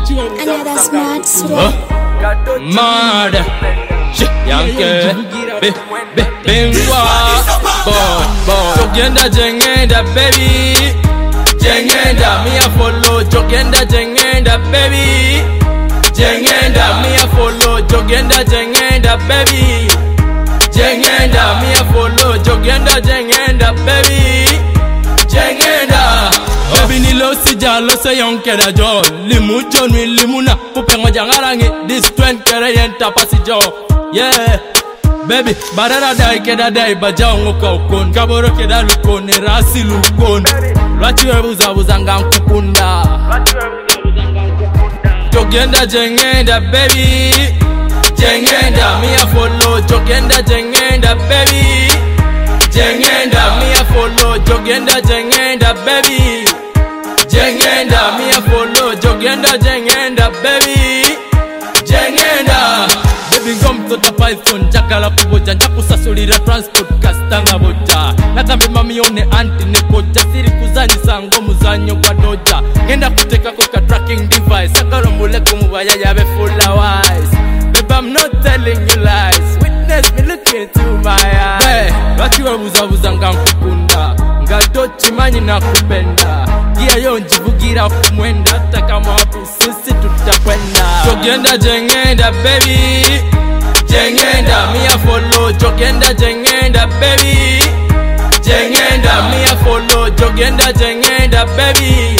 Another smart swag. Mad Yankee Bengwa Jogenda jengenda baby Jengenda me a follow Jogenda jengenda baby Jengenda me a follow Jogenda jengenda baby Jengenda me a follow Jogenda jengenda baby Jengenda baby ni lo sija lo se yonkeda jo limu chonwi limuna pupengo jangarangi this 20 kere yenta pasi jo yeah baby barara dai keda dai baja ngoka ukon kaboro keda lukon rasi lukon lwachiwe buza ngankukunda Jogenda jengenda baby Jengenda me a follow Jogenda jengenda baby Jengenda me a follow Jogenda jengenda baby Jengenda me a follow Jogenda jengenda baby Jengenda baby ngom tota python jakala kuboja njakusasulira transport kastanga boja nakambe mamione anti nekoja siri kuzanyi sango muzanyo kwa doja ngenda kuteka kwa tracking device akalombule kumubaya yabe full wise baby I'm not telling you lies witness me look into my eyes hey wakiwa buza ngankukunda ngatochi manyi nakupenda Gia yo njivugira kumwenda hata kama wapu sisi tutakwenda Jogenda jengenda baby Jengenda me a follow Jogenda jengenda baby Jengenda me a follow Jogenda jengenda baby